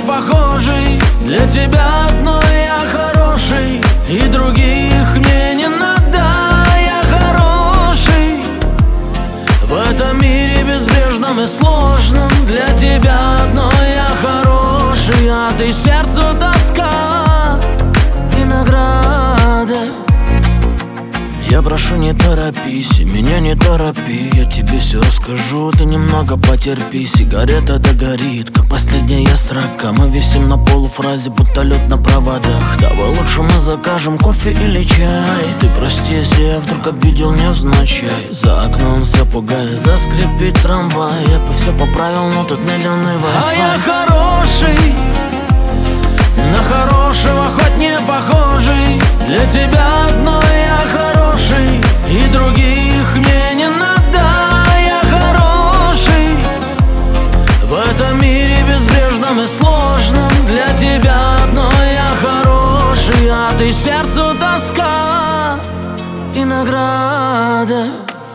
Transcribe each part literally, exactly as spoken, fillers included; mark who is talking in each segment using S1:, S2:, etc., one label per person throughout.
S1: похожий. Для тебя одной я хороший, и других мне не надо. Я хороший в этом мире безбрежном и сложном. Для тебя одной я хороший, а ты сердцу тоска и награда. Я прошу, не торопись, и меня не торопи. Я тебе все расскажу, ты немного потерпи. Сигарета догорит, как последняя строка. Мы висим на полуфразе, будто лед на проводах. Давай лучше мы закажем кофе или чай. Ты прости, если я вдруг обидел невзначай. За окном все пугает, заскрипит трамвай. Я бы все поправил, но тут медленный вай-фай. А я хороший, на хорошего хоть не похожий. Для тебя одной я хороший, и других мне не надо. Я хороший в этом мире безбрежном и сложном. Для тебя одной я хороший, а ты сердцу тоска и награда.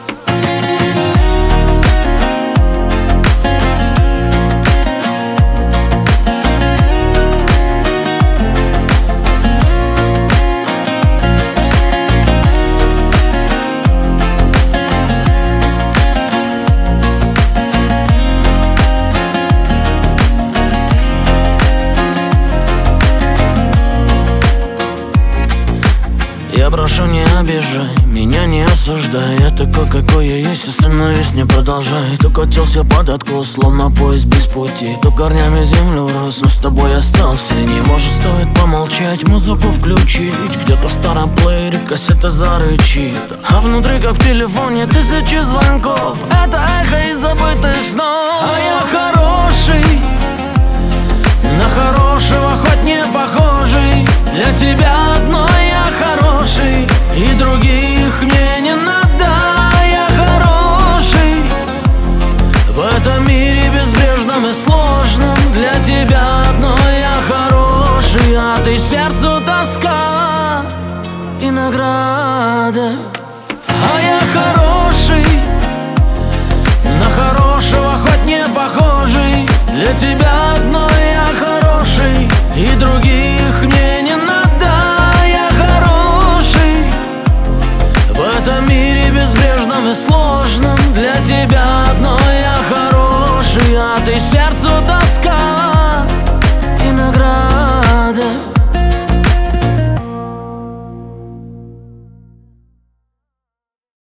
S1: Я прошу, не обижай, меня не осуждай. Я такой, какой я есть, остановись, не продолжай. То катился под откос, словно поезд без пути. То корнями землю врос, но с тобой остался. Не может, стоит помолчать, музыку включить. Где-то в старом плеере кассета зарычит, а внутри, как в телефоне, тысячи звонков. Это эхо из забытых снов. А я хороший, на хорошего хоть не похожий. Для тебя одной я хороший, и других мне не надо. Я хороший в этом мире безбрежном и сложном. Для тебя одной я хороший, а ты сердцу тоска и награда. А я хороший, на хорошего хоть не похожий. Для тебя одной я хороший, и других мне не надо. Я хороший в этом мире безбрежном и сложном. Для тебя одной я хороший, а ты сердцу тоска и награда.